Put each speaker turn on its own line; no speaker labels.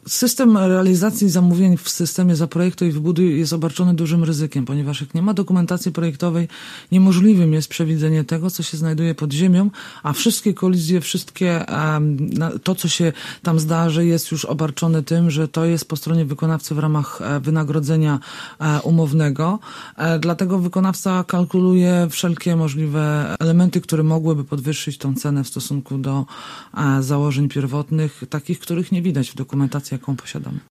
System realizacji zamówień w systemie Zaprojektuj i Wybuduj jest obarczony dużym ryzykiem, ponieważ jak nie ma dokumentacji projektowej, niemożliwym jest przewidzenie tego, co się znajduje pod ziemią, a wszystkie kolizje, to, co się tam zdarzy, jest już obarczone tym, że to jest po stronie wykonawcy w ramach wynagrodzenia umownego. Dlatego wykonawca kalkuluje wszelkie możliwe elementy, które mogłyby podwyższyć tą cenę w stosunku do założeń pierwotnych, takich, których nie widać w dokumentacji, jaką posiadamy.